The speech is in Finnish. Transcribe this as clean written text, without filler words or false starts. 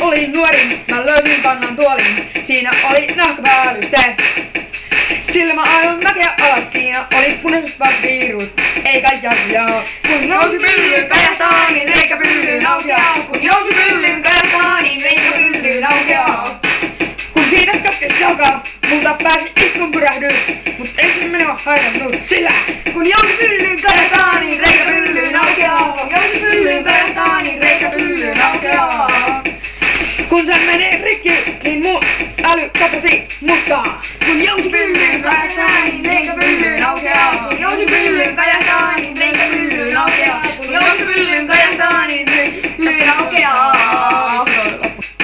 olin nuorin, mä löysin vanhan tuolin. Siinä oli nahkapäällyste. Sillä mä aivan mäkeä alas, siinä oli punaiset valtapiirut, eikä jarruja. Kun jousipyllyyn kajahtaa, niin reikä pyllyyn aukeaa. Kun jousipyllyyn kajahtaa, niin reikä pyllyyn aukeaa. Kun siitä katkesi jalka, multa pääsi ikkunpyrähdys, mut ei se minua haitannut sillä. Kun jousipyllyyn kajahtaa, niin reikä pyllyyn aukeaa. Kun jousipyllyyn kajahtaa, niin reikä pyllyyn aukeaa. Kun se meni rikki, niin mun äly katosi, mutta Kun jousipyllyyn kajahtaa, niin reikä